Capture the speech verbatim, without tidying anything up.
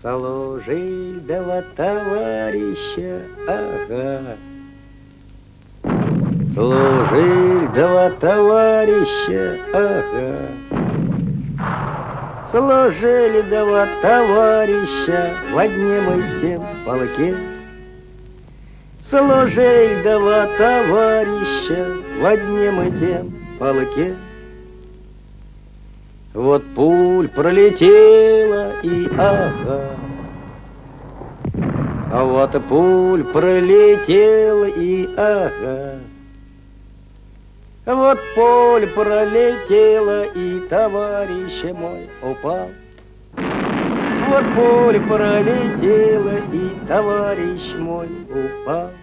Служили два товарища, ага. Служили два товарища, ага. Служили два товарища в одном и тем полке. Служили два товарища в одном и тем полке. Вот пуль пролетела и ага. А вот пуль пролетела и ага. Вот пуль пролетела и товарищ мой упал. Вот пуль пролетела и товарищ мой упал.